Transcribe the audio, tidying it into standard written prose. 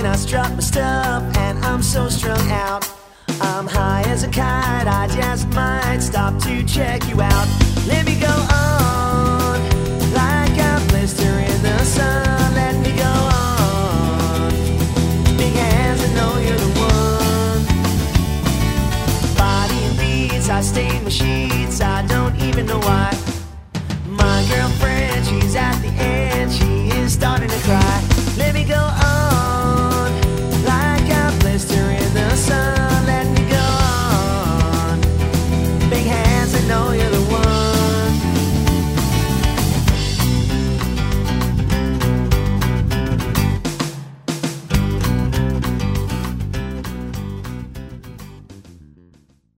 I strut my stuff and I'm so strung out. I'm high as a kite, I just might stop to check you out.